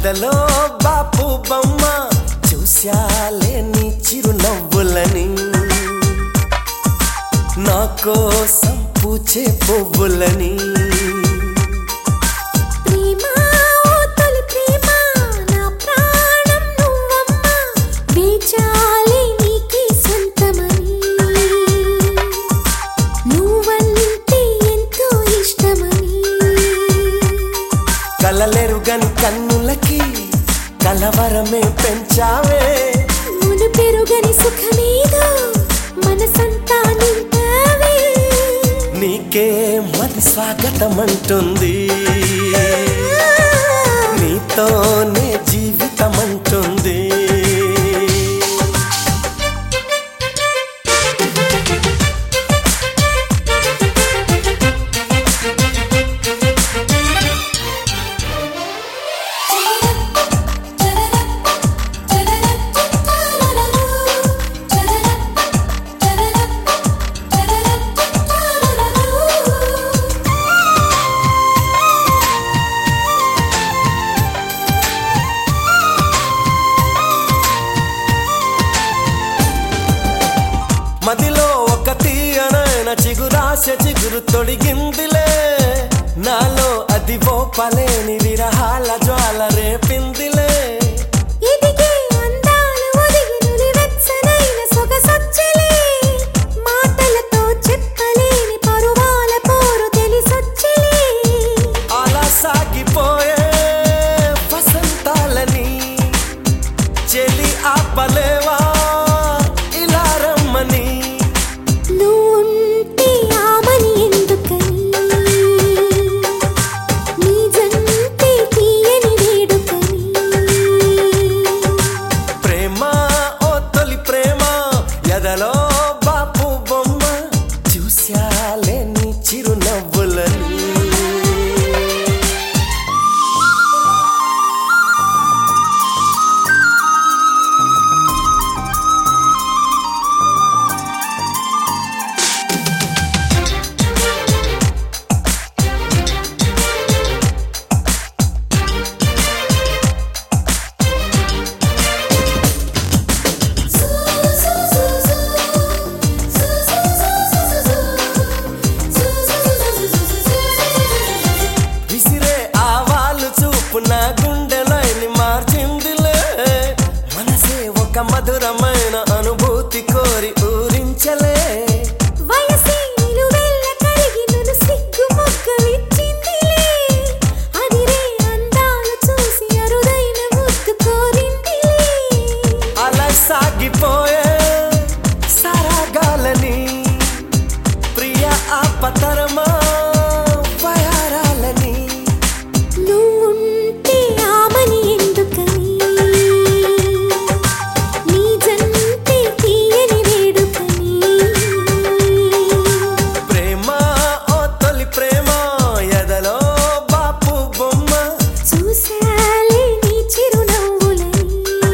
ఎదలో బాపు బొమ్మ చూశాలే నీ చిరునవ్వులని నా కోసం పూచే పువ్వులని కలలెరుగని కన్నులకి కలవరమే పెంచావే మును పెరుగని సుఖమేదో మనసంతా నింపావే నీకే మది స్వాగతమంటుంది నీతోనే జీవితమంటుంది మదిలో ఒక తీయనైన చిగురాశ చిగురు తొడిగిందిలే నాలో అది ఓపలేని విరహాల జ్వాల రేపిందిలే ఇదిగే అందాలు ఒదిగి నులివెచ్చనైన సొగసొచ్చలే మాటలతో చెప్పలేని పరువాల పోరు తెలిసొచ్చలే అలా సాగిపోయే వసంతాలని చెలి ఆపలేవా ఇలా రమ్మని నువ్వుంటే ఆమని ఎందుకని నీ జంటే తీయని వేడుకని ప్రేమ ఓ తొలి ప్రేమ ఎదలో బాపు బొమ్మ చూశాలే నీ చిరునవ్వులని నా గుండెలైని మార్చిందిలే మనసే ఒక మధురమైన అనుభూతి కోరి ఊరించలే వయసే నిలువెల్ల కరిగి నన్ను సిగ్గు మొగ్గవిచ్చిందిలే అదిరే అందాలు చూసి అరుదైన ముద్దు కోరిందిలే అలా సాగిపోయే సరాగాలని ప్రియ ఆపతరమా వయారాలని నువ్వుంటే ఆమని ఎందుకని నీ జంటే తీయని వేడుకని ప్రేమ ఓ తొలి ప్రేమ ఎదలో బాపు బొమ్మ చూశాలే నీ చిరునవ్వులని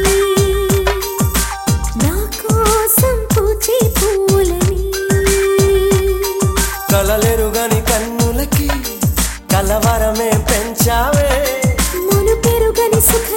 నా కోసం పూచే పూలని కలలెరుగని కన్నులకి కలవరమే పెంచావే మును పెరుగని సుఖ